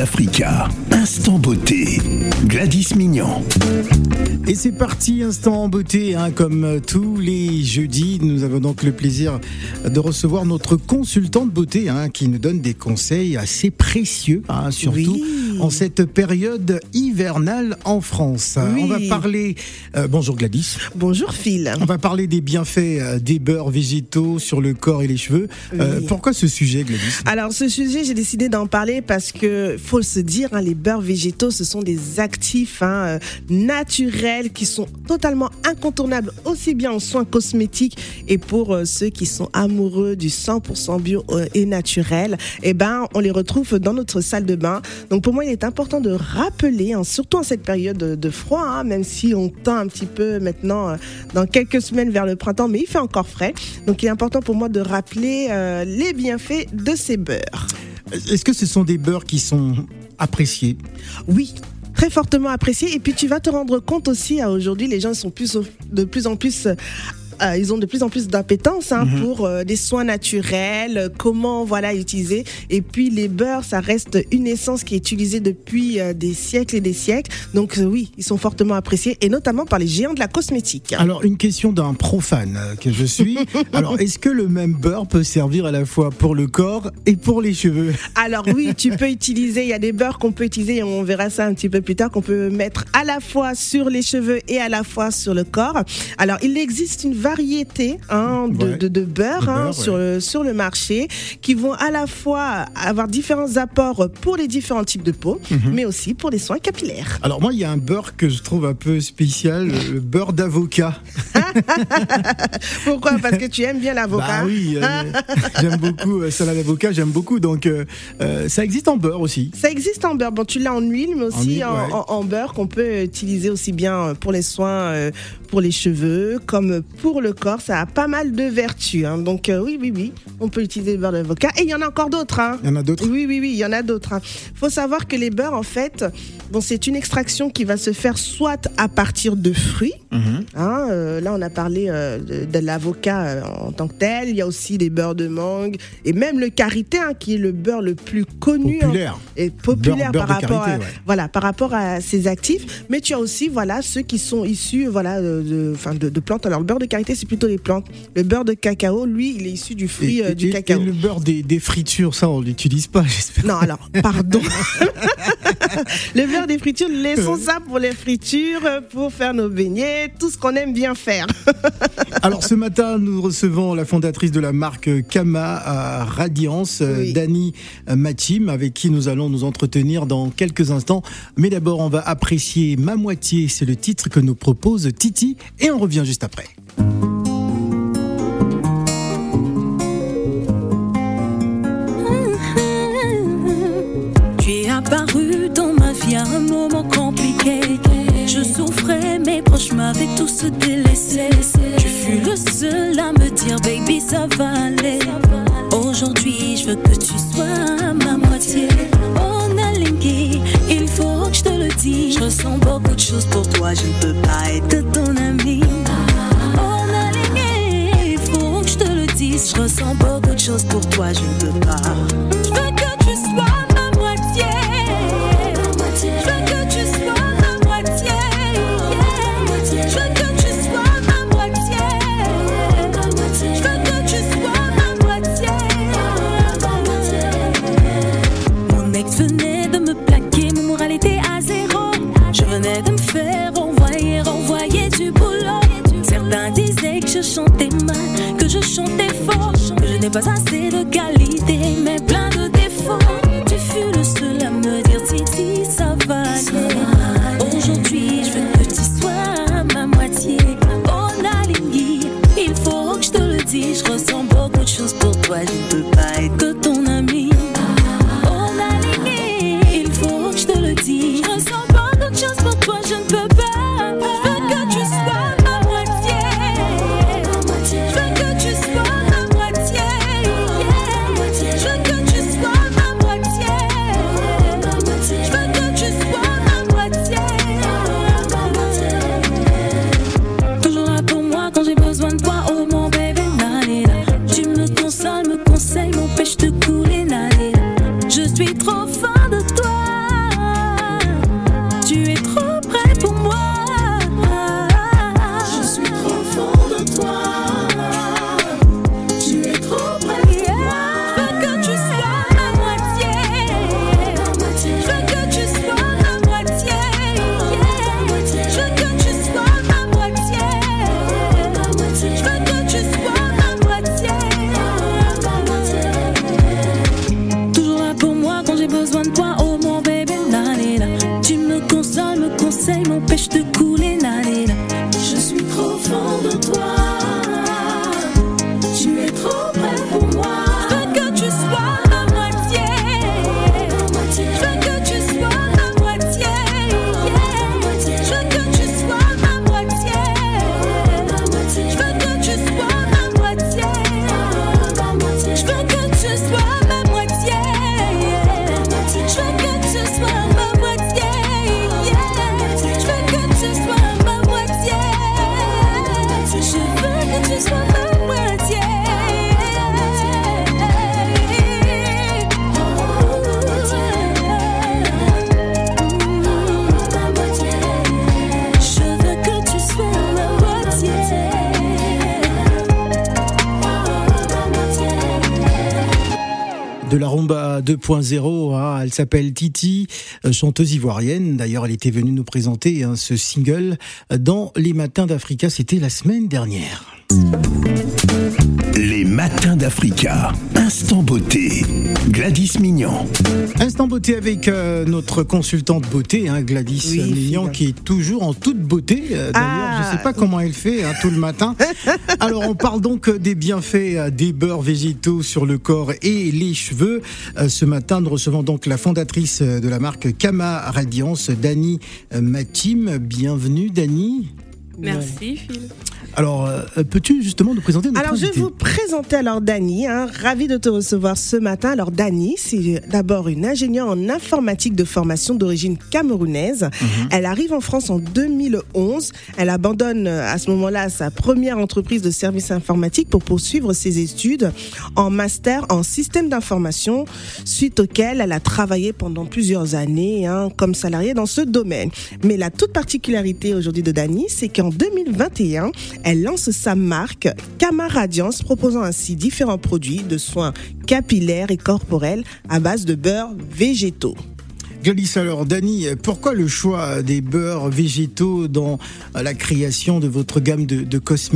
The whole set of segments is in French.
Africa, Instant Beauté, Gladys Mignon. Et c'est parti, Instant Beauté, comme tous les jeudis. Nous avons donc le plaisir de recevoir notre consultante beauté qui nous donne des conseils assez précieux, surtout en cette période hivernale en France. On va parler... bonjour Gladys. Bonjour Phil. On va parler des bienfaits des beurres végétaux sur le corps et les cheveux. Pourquoi ce sujet, Gladys ? Alors ce sujet, j'ai décidé d'en parler parce que, faut se dire, les beurres végétaux, ce sont des actifs naturels qui sont totalement incontournables, aussi bien en soins cosmétiques et pour ceux qui sont amoureux du 100% bio et naturel. On les retrouve dans notre salle de bain. Donc pour moi, il est important de rappeler, surtout en cette période de froid, même si on tend un petit peu maintenant dans quelques semaines vers le printemps, mais il fait encore frais. Donc il est important pour moi de rappeler les bienfaits de ces beurres. Est-ce que ce sont des beurres qui sont appréciés ? Oui. Très fortement apprécié. Et puis tu vas te rendre compte aussi, aujourd'hui, les gens sont de plus en plus... ils ont de plus en plus d'appétence pour des soins naturels, comment utiliser. Et puis les beurres, ça reste une essence qui est utilisée depuis des siècles et des siècles. Donc oui, ils sont fortement appréciés, et notamment par les géants de la cosmétique. Alors une question d'un profane que je suis. Alors est-ce que le même beurre peut servir à la fois pour le corps et pour les cheveux ? Alors oui, tu peux utiliser, il y a des beurres qu'on peut utiliser, et on verra ça un petit peu plus tard, qu'on peut mettre à la fois sur les cheveux et à la fois sur le corps. Alors il existe une variété de beurre sur le marché, qui vont à la fois avoir différents apports pour les différents types de peau, mais aussi pour les soins capillaires. Alors moi, il y a un beurre que je trouve un peu spécial, le beurre d'avocat. Pourquoi ? Parce que tu aimes bien l'avocat. Oui, j'aime beaucoup salade d'avocat, j'aime beaucoup. Donc ça existe en beurre aussi. Ça existe en beurre. Bon, tu l'as en huile, mais aussi en beurre, qu'on peut utiliser aussi bien pour les soins, pour les cheveux, comme pour le corps. Ça a pas mal de vertus. Donc oui, on peut utiliser le beurre d'avocat. Et il y en a encore d'autres. Il y en a d'autres ? Oui, il y en a d'autres. Faut savoir que les beurres, en fait, c'est une extraction qui va se faire soit à partir de fruits. Là, on a parlé de l'avocat en tant que tel. Il y a aussi des beurres de mangue, et même le karité, qui est le beurre le plus connu et populaire beurre par rapport à ces actifs. Mais tu as aussi ceux qui sont issus de plantes. Alors le beurre de karité, c'est plutôt les plantes. Le beurre de cacao, lui, il est issu du fruit du cacao. Et le beurre des fritures, ça on l'utilise pas, j'espère. Non, alors pardon. Le beurre des fritures, laissons ça pour les fritures, pour faire nos beignets, tout ce qu'on aime bien faire. Alors ce matin, nous recevons la fondatrice de la marque Kama à Radiance, Dani Matim, avec qui nous allons nous entretenir dans quelques instants. Mais d'abord, on va apprécier Ma Moitié, c'est le titre que nous propose Titi, et on revient juste après. Tu es apparu dans ma vie à un moment compliqué. Je souffrais, mes proches m'avaient tous délaissé. Tu fus le seul à me dire baby ça va aller. Aujourd'hui je veux que tu sois ma moitié. On a linké, il faut que je te le dise. Je ressens beaucoup de choses pour toi, je ne peux pas être ton ami. On a linké, il faut que je te le dise. Je ressens beaucoup de choses pour toi, je ne peux pas. Je veux que tu sois ma moitié. Je veux que tu sois ma moitié. Je veux que tu sois ma moitié. Je veux que tu sois ma moitié. Mon ex venait de me plaquer, mon moral était à zéro. Je venais de me faire renvoyer du boulot. Certains disaient que je chantais mal, que je chantais fort, que je n'ai pas assez de qualité, mais plein de défauts. Tu fus le seul à me dire Titi, ça va aller. Aujourd'hui, je veux que tu sois ma moitié. On a ligné, il faut que je te le dise. Je ressens beaucoup de choses pour toi, je ne peux pas être que ton ami. On a ligné, il faut que je te le dise. Je ressens beaucoup de choses pour toi, je ne peux pas. Je veux que tu sois ma moitié. Je veux que tu sois ma moitié. Je veux de la rumba 2.0. Hein. Elle s'appelle Titi, chanteuse ivoirienne. D'ailleurs, elle était venue nous présenter ce single dans les Matins d'Africa. C'était la semaine dernière. Les Matins d'Africa. Instant beauté. Gladys Mignon. Instant beauté avec notre consultante beauté, Gladys Mignon, qui est toujours en toute beauté. D'ailleurs, je ne sais pas comment elle fait tout le matin. Alors, on parle donc des bienfaits des beurres végétaux sur le corps et les cheveux. Ce matin, nous recevons donc la fondatrice de la marque Kama Radiance, Dani Matim. Bienvenue, Dani. Merci, Phil. Alors, peux-tu justement nous présenter notre invité ? Je vais vous présenter Dani, ravie de te recevoir ce matin. Alors Dani, c'est d'abord une ingénieure en informatique de formation d'origine camerounaise. Elle arrive en France en 2011. Elle abandonne à ce moment-là sa première entreprise de services informatiques pour poursuivre ses études en master en système d'information, suite auquel elle a travaillé pendant plusieurs années comme salariée dans ce domaine. Mais la toute particularité aujourd'hui de Dani, c'est qu'en 2021, elle lance sa marque Kama Radiance, proposant ainsi différents produits de soins capillaires et corporels à base de beurres végétaux. Gladys, alors Dani, pourquoi le choix des beurres végétaux dans la création de votre gamme de cosmétiques ?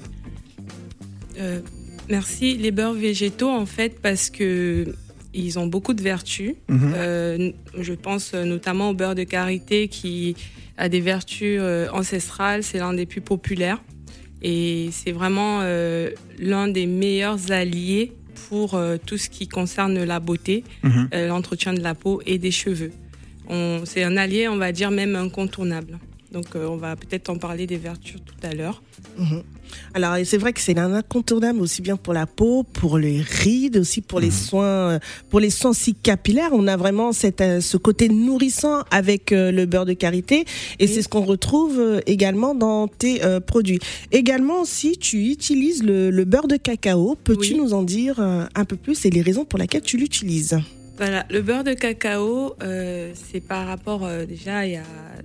Merci. Les beurres végétaux, en fait, parce que ils ont beaucoup de vertus. Je pense notamment au beurre de karité qui a des vertus ancestrales. C'est l'un des plus populaires. Et c'est vraiment l'un des meilleurs alliés pour tout ce qui concerne la beauté, l'entretien de la peau et des cheveux. C'est un allié, on va dire, même incontournable. Donc, on va peut-être en parler des vertus tout à l'heure. Alors, c'est vrai que c'est un incontournable aussi bien pour la peau, pour les rides, aussi pour les soins aussi capillaires. On a vraiment ce côté nourrissant avec le beurre de karité et c'est ce qu'on retrouve également dans tes produits. Également aussi, tu utilises le beurre de cacao. Peux-tu nous en dire un peu plus et les raisons pour lesquelles tu l'utilises ? Voilà, le beurre de cacao, c'est par rapport déjà, il y a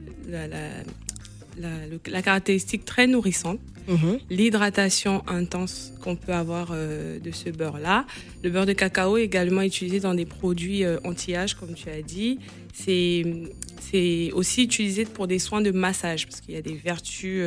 la caractéristique très nourrissante, l'hydratation intense qu'on peut avoir de ce beurre-là. Le beurre de cacao est également utilisé dans des produits anti-âge, comme tu as dit. C'est aussi utilisé pour des soins de massage, parce qu'il y a des vertus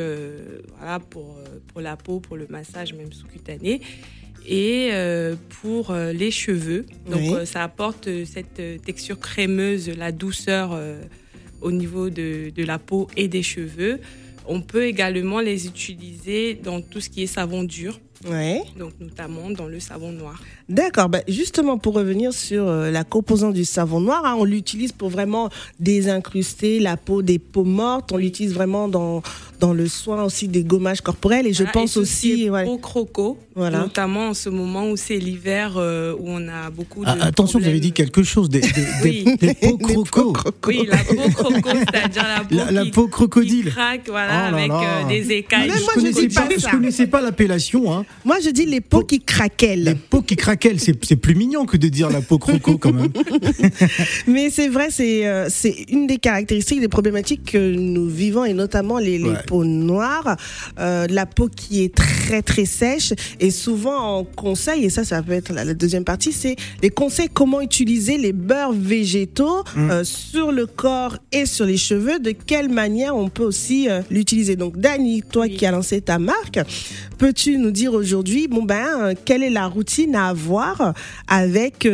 pour la peau, pour le massage, même sous-cutané. Et pour les cheveux. Donc, ça apporte cette texture crémeuse, la douceur au niveau de la peau et des cheveux. On peut également les utiliser dans tout ce qui est savon dur. Donc, notamment dans le savon noir. D'accord. Justement, pour revenir sur la composante du savon noir, on l'utilise pour vraiment désincruster la peau des peaux mortes. On l'utilise vraiment dans le soin aussi des gommages corporels. Et je pense aussi... peau croco, notamment en ce moment où c'est l'hiver, où on a beaucoup de attention, vous avez dit quelque chose, des peaux croco. Oui, la peau croco, c'est-à-dire la peau crocodile. Qui craque, avec des écailles. Je connaissais pas l'appellation. Moi, je dis les peaux qui craquellent. Les peaux qui craquellent, c'est plus mignon que de dire la peau croco quand même. Mais c'est vrai, c'est une des caractéristiques, des problématiques que nous vivons, et notamment les peaux noires, la peau qui est très très sèche. Et souvent, on conseille, et ça peut être la deuxième partie, c'est les conseils comment utiliser les beurres végétaux sur le corps et sur les cheveux, de quelle manière on peut aussi l'utiliser. Donc Dani, toi qui as lancé ta marque, peux-tu nous dire aujourd'hui, quelle est la routine à avoir avec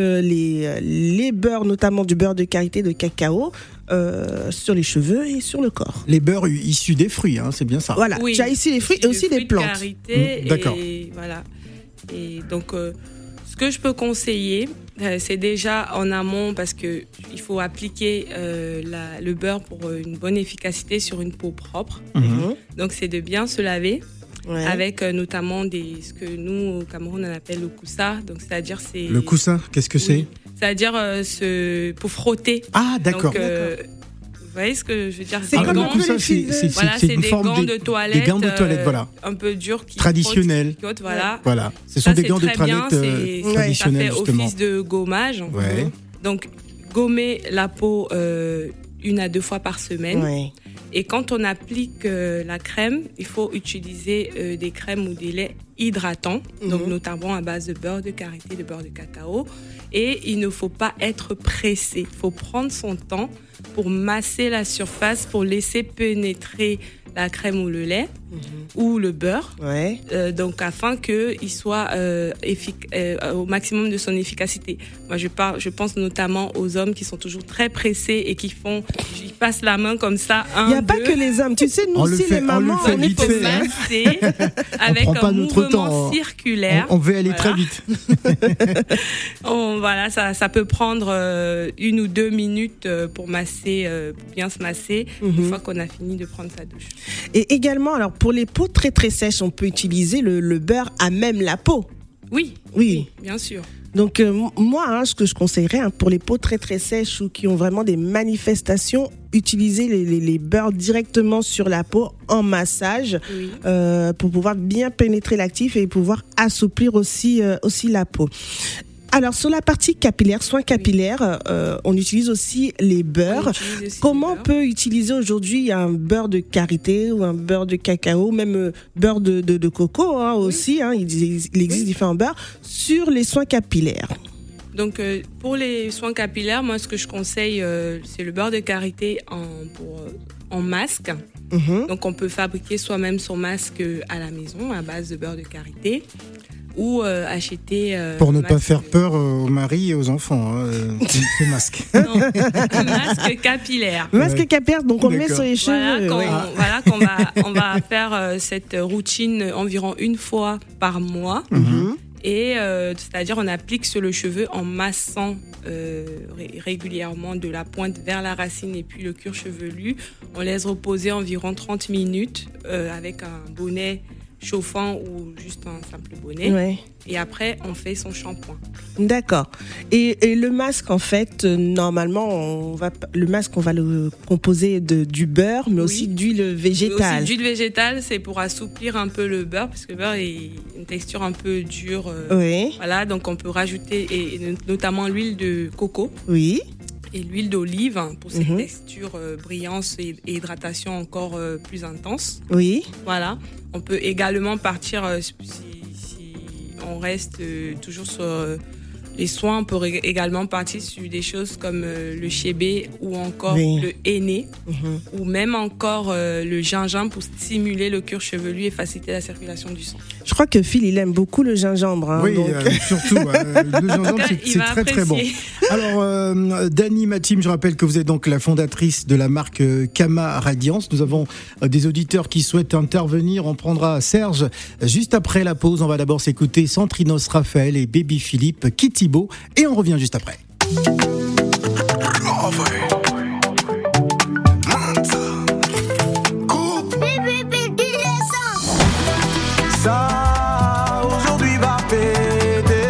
les beurres, notamment du beurre de karité de cacao, sur les cheveux et sur le corps. Les beurres issus des fruits, c'est bien ça. Voilà, tu as ici les fruits et aussi des plantes. Karité d'accord. Et voilà. Et donc, ce que je peux conseiller, c'est déjà en amont, parce que il faut appliquer le beurre pour une bonne efficacité sur une peau propre. Donc, c'est de bien se laver. Avec notamment ce que nous au Cameroun on appelle le koussa. Donc c'est-à-dire c'est le koussa, qu'est-ce que c'est ? C'est-à-dire pour frotter. Ah d'accord. Donc, vous voyez ce que je veux dire ? C'est comme le koussa, c'est des gants de toilette. Des gants de toilette, voilà. Un peu durs qui traditionnels. Voilà. Ce sont des gants de toilette traditionnels justement. Ça fait office de gommage. Donc gommer la peau 1 à 2 fois par semaine. Et quand on applique la crème, il faut utiliser des crèmes ou des laits hydratants, donc notamment à base de beurre de karité, de beurre de cacao. Et il ne faut pas être pressé. Il faut prendre son temps pour masser la surface, pour laisser pénétrer la crème ou le lait ou le beurre, donc afin qu'il soit au maximum de son efficacité. Moi, je pense notamment aux hommes qui sont toujours très pressés et qui passent la main comme ça. Il n'y a pas que les hommes, tu sais, nous aussi les mamans, on est pour masser avec un mouvement circulaire. On veut aller très vite. Voilà, ça peut prendre 1 ou 2 minutes pour masser, pour bien se masser, une fois qu'on a fini de prendre sa douche. Et également, alors pour les peaux très très sèches, on peut utiliser le beurre à même la peau. Oui, bien sûr. Donc moi, ce que je conseillerais pour les peaux très très sèches ou qui ont vraiment des manifestations, utiliser les beurres directement sur la peau en massage pour pouvoir bien pénétrer l'actif et pouvoir assouplir aussi la peau. Alors, sur la partie capillaire, soins capillaires, on utilise aussi les beurres. Comment on peut utiliser aujourd'hui un beurre de karité ou un beurre de cacao, même beurre de coco aussi, il existe différents beurres, sur les soins capillaires? Donc, pour les soins capillaires, moi, ce que je conseille, c'est le beurre de karité en masque. Donc, on peut fabriquer soi-même son masque à la maison à base de beurre de karité. Ou acheter... pour ne pas faire peur aux maris et aux enfants, ce masque. Non, un masque capillaire. Masque capillaire, donc on le met sur les cheveux. On va faire cette routine environ 1 fois par mois. Et c'est-à-dire on applique sur le cheveu en massant régulièrement de la pointe vers la racine et puis le cuir chevelu. On laisse reposer environ 30 minutes avec un bonnet chauffant ou juste un simple bonnet. Et après, on fait son shampoing. D'accord. Et le masque, en fait, normalement, le masque, on va le composer du beurre, mais aussi d'huile végétale. D'huile végétale, c'est pour assouplir un peu le beurre, parce que le beurre est une texture un peu dure. Voilà, donc on peut rajouter, et notamment l'huile de coco. Et l'huile d'olive pour cette texture brillance et hydratation encore plus intense. Voilà. On peut également partir, si on reste toujours sur les soins, on peut également partir sur des choses comme le chébé ou encore le henné ou même encore le gingembre pour stimuler le cuir chevelu et faciliter la circulation du sang. Je crois que Phil, il aime beaucoup le gingembre. Oui, donc... surtout. Le gingembre, c'est très très bon. Alors, Dany Mathim, je rappelle que vous êtes donc la fondatrice de la marque Kama Radiance. Nous avons des auditeurs qui souhaitent intervenir. On prendra Serge juste après la pause. On va d'abord s'écouter Centrinos Raphaël et Baby Philippe, Kitibo, et on revient juste après. Ça, aujourd'hui va péter.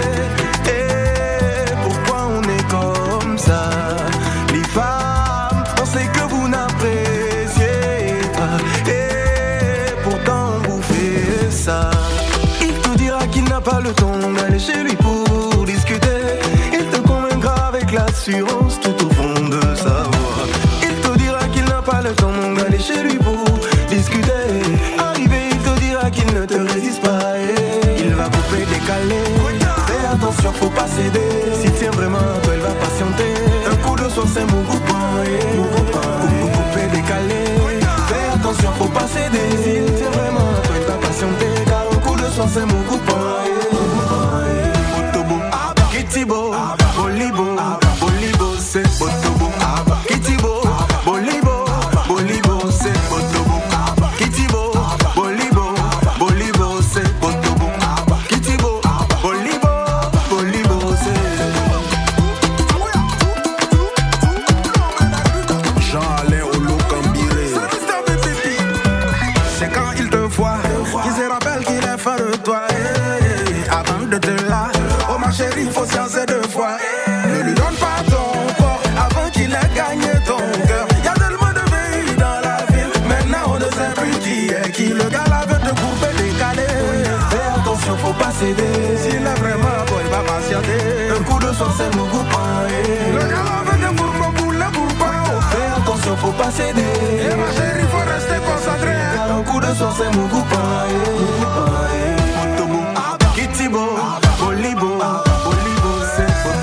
Et pourquoi on est comme ça? Les femmes, on sait que vous n'appréciez pas. Et pourtant on vous fait ça. Il te dira qu'il n'a pas le temps d'aller chez lui pour discuter. Il te convaincra avec l'assurance tout au fond de sa voix. Il te dira qu'il n'a pas le temps d'aller chez lui pour discuter. Qu'il ne te résiste pas, il va couper, décaler. Fais attention, faut pas céder. S'il tient vraiment, toi, il va patienter. Un coup de soin, c'est mon copain. Couper, décaler. Fais attention, faut pas céder. S'il tient vraiment, toi, il va patienter. Car un coup de soin, c'est mon copain. Botobo, Kitibo, Bolibo, Bolibo, c'est Botobo. Kitibo, Bolibo, Bolibo, c'est Botobo. Kitibo, Bolibo. Chérie, faut sciencer 2 fois. Ne lui donne pas ton corps avant qu'il ait gagné ton cœur. Y'a tellement de pays dans la ville. Maintenant on ne sait plus qui est qui. Le gars là veut te couper, décaler. Fais attention, faut pas céder. S'il est vraiment bon, il va patienter. Un coup de soin, c'est mon copain. Le gars là veut te pour pas. Fais attention, faut pas céder. Et ma chérie, faut rester concentré. Car un coup de soin, c'est mon copain. Kitibo, Bolibo, Bolibo, c'est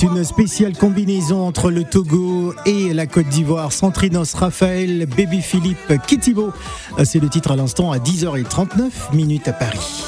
une spéciale combinaison entre le Togo et la Côte d'Ivoire. Centrinos Raphaël, Baby Philippe, Kitibo. C'est le titre à l'instant à 10h39 à Paris.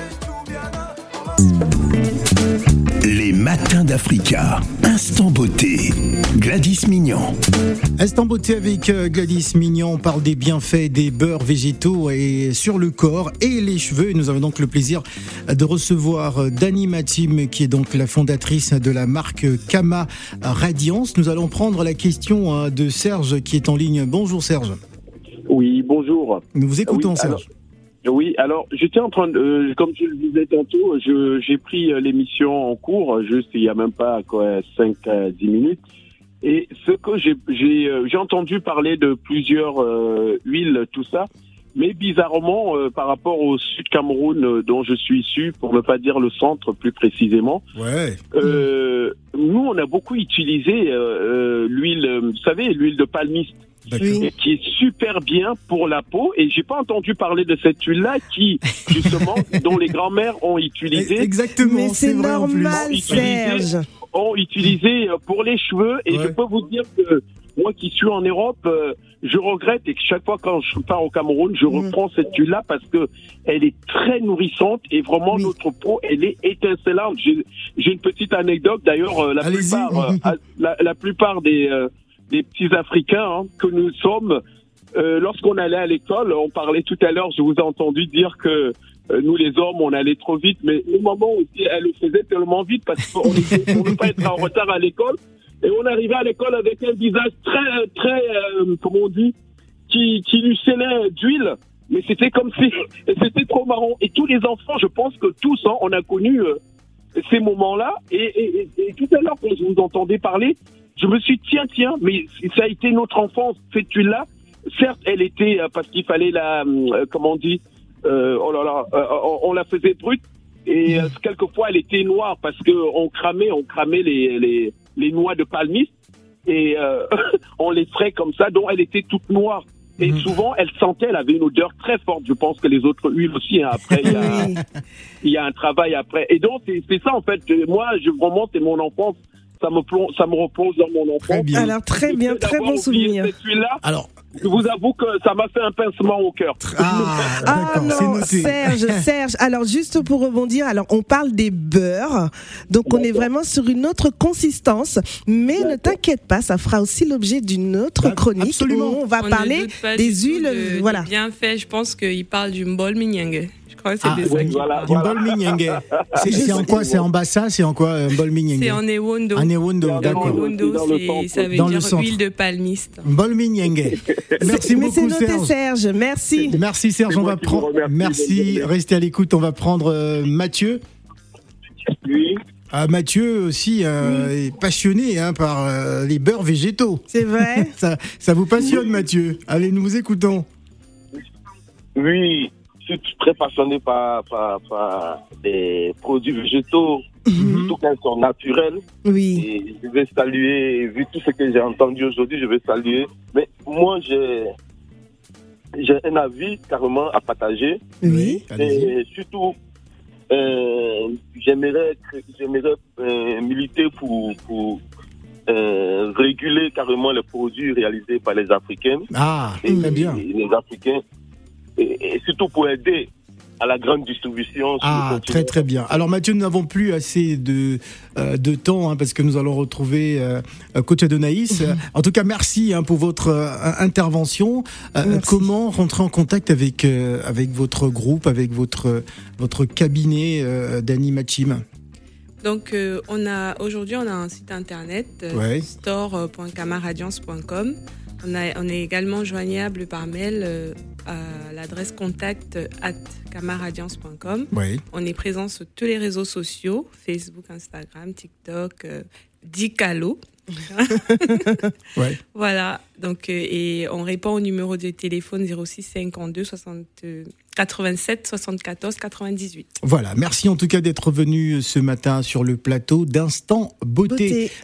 Les matins d'Africa. Instant beauté. Gladys Mignon. Instant beauté avec Gladys Mignon. On parle des bienfaits des beurres végétaux et sur le corps et les cheveux. Nous avons donc le plaisir de recevoir Dany Mathim, qui est donc la fondatrice de la marque Kama Radiance. Nous allons prendre la question de Serge qui est en ligne. Bonjour Serge. Oui, bonjour. Nous vous écoutons Serge. Alors j'étais en train de, comme je le disais tantôt, j'ai pris l'émission en cours, juste il y a même pas 5-10 minutes, et ce que j'ai entendu parler de plusieurs huiles, tout ça, mais bizarrement par rapport au Sud Cameroun dont je suis issu, pour ne pas dire le centre plus précisément, nous on a beaucoup utilisé l'huile, vous savez, l'huile de palmiste. Et qui est super bien pour la peau, et j'ai pas entendu parler de cette huile-là qui, justement, dont les grands-mères ont utilisé. Exactement, mais c'est normal, Serge. Ont utilisé pour les cheveux, et je peux vous dire que moi qui suis en Europe, je regrette, et que chaque fois quand je pars au Cameroun, je reprends cette huile-là parce que elle est très nourrissante, et vraiment notre peau, elle est étincelante. J'ai une petite anecdote, d'ailleurs, la plupart des petits Africains que nous sommes, lorsqu'on allait à l'école, on parlait tout à l'heure, je vous ai entendu dire que nous les hommes, on allait trop vite, mais le moment aussi, elle le faisait tellement vite parce qu'on ne pouvait pas être en retard à l'école, et on arrivait à l'école avec un visage très, comment on dit, qui lucélait d'huile, mais c'était comme si, c'était trop marrant. Et tous les enfants, je pense que tous, on a connu ces moments-là, et tout à l'heure, quand je vous entendais parler, je me suis dit, tiens, mais ça a été notre enfance, cette huile-là. Certes, elle était, parce qu'il fallait comment on dit, on la faisait brute, et quelquefois elle était noire, parce que on cramait les noix de palmiste, et on les ferait comme ça, donc elle était toute noire. Et souvent, elle avait une odeur très forte. Je pense que les autres huiles aussi, après, il y a un travail après. Et donc, c'est ça, en fait. Moi, vraiment, c'est mon enfance. Ça me replonge dans mon enfance. Très bien. Alors, très bien, très bon souvenir. Alors, je vous avoue que ça m'a fait un pincement au cœur. Non, Serge. Alors, juste pour rebondir, on parle des beurres. Donc, on est vraiment sur une autre consistance. Mais ne t'inquiète pas, ça fera aussi l'objet d'une autre chronique. Absolument. Où on va parler des huiles. Voilà. Bien fait. Je pense qu'il parle du mbol minyenge. Je crois que c'est ça qu'il parle. Mbol minyenge. C'est en quoi? C'est en bassa? C'est en quoi, mbol minyenge? C'est en ewondo. En ewondo, d'accord. Ewondo, ça veut dire huile de palmiste. Mbol minyenge. Merci beaucoup, c'est noté, Serge. Merci. Merci, Serge. On va prendre. Merci. Restez à l'écoute. On va prendre Mathieu. Oui. Mathieu aussi est passionné par les beurres végétaux. C'est vrai. Ça vous passionne, Mathieu? Allez, nous vous écoutons. Oui. Je suis très passionné par des produits végétaux, surtout quand ils sont naturels. Oui. Et je vais saluer, vu tout ce que j'ai entendu aujourd'hui, je vais saluer. Mais moi, j'ai un avis carrément à partager. Oui. Et surtout, j'aimerais militer pour réguler carrément les produits réalisés par les Africains. Ah, très bien. Les Africains. Et surtout pour aider à la grande distribution. Très très bien. Alors Mathieu, nous n'avons plus assez de temps parce que nous allons retrouver Coach Adonaïs. En tout cas, merci pour votre intervention. Comment rentrer en contact avec votre groupe, avec votre cabinet, Dany Mathim? Donc aujourd'hui on a un site internet store.kamaradiance.com. On est également joignable par mail à l'adresse contact@kamaradiance.com. Oui. On est présent sur tous les réseaux sociaux, Facebook, Instagram, TikTok, Dicalo. Ouais. Voilà. Donc, et on répond au numéro de téléphone 06 52 87 74 98. Voilà. Merci en tout cas d'être venu ce matin sur le plateau d'Instant Beauté.